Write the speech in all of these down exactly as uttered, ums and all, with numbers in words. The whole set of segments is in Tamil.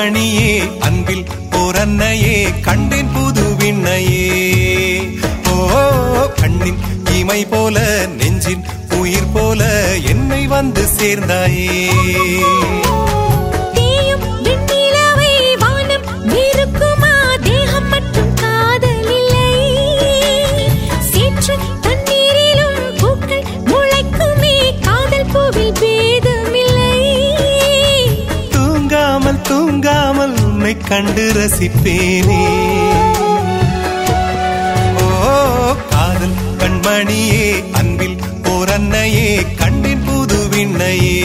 கண்மணியே அன்பில் ஓர் அன்னையே கண்டேன் புது விண்ணையே. ஓ கண்ணின் இமை போல நெஞ்சின் உயிர் போல என்னை வந்து சேர்ந்தாயே. தூங்காமல் உன்னை கண்டு ரசிப்பேனே. ஓ காதல் கண்மணியே அன்பில் ஓர் அன்னையே கண்டின் புது விண்ணையே.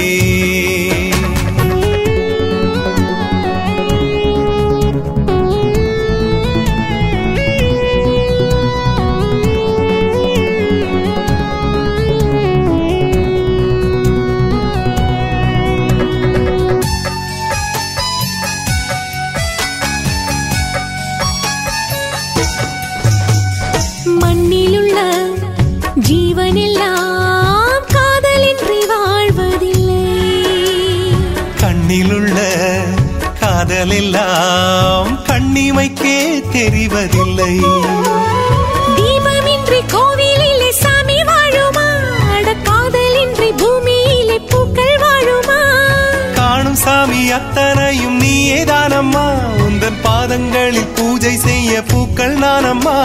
ஜீவனெல்லாம் காதலின்றி வாழ்வதில்லை. கண்ணிலுள்ள காதலெல்லாம் கண்ணிமைக்கே தெரிவதில்லை. தீபமின்றி கோவிலிலே சாமி வாழுமா? அட காதலின்றி பூமியிலே பூக்கள் வாழுமா? காணும் சாமி அத்தனையும் நீயே தானம்மா. உந்தன் பாதங்களில் பூஜை செய்ய பூக்கள் நானம்மா.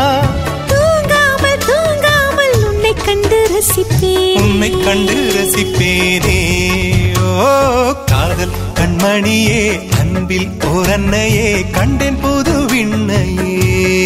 கண்டு ரசிப்பேன் உன்னை கண்டு ரசிப்பேனே. ஓ காதல் கண்மணியே அன்பில் ஓர் அன்னையே கண்டேன் புது விண்ணையே.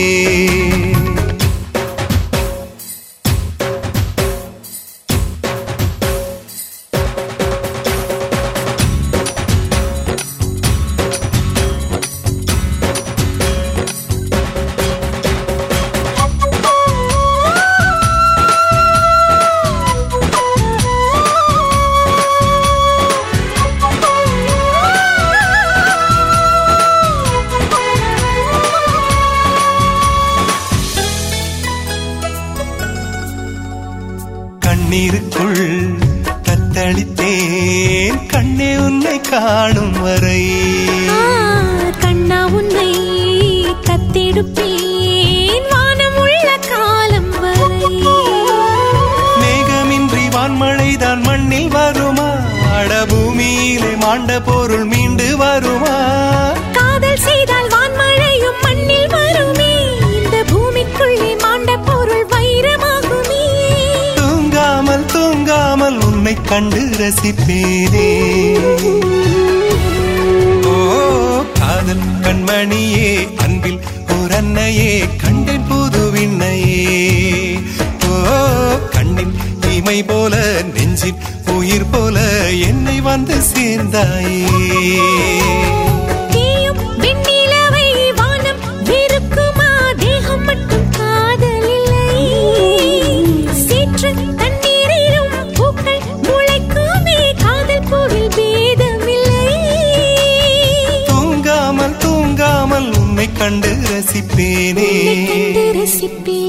கண்ணீருக்குள் தத்தளித்தேன் கண்ணே உன்னை காணும் வரை. கண்ணா உன்னை தத்தெடுப்பேன் வானம் உள்ள காலம் வரை. மேகமின்றி வான்மழைதான் மண்ணில் வருமா? அடபூமியிலே மாண்ட பொருள் மீண்டு வருமா? காதல் செய்தால் வான்மழையும் மண்ணில் வருமே. இந்த பூமிக்குள்ளே மாண்ட பொருள் வைரமாகுமே. தூங்காமல் உன்னை கண்டு ரசிப்பேனே. ஓ காதல் கண்மணியே அன்பில் ஓர் அன்னையே கண்டேன் புது விண்ணையே. ஓ கண்ணின் இமை போல நெஞ்சின் உயிர் போல என்னை வந்து சேர்ந்தாயே. தூங்காமல் உன்னை கண்டு ரசிப்பேனே. ரசிப்பேன்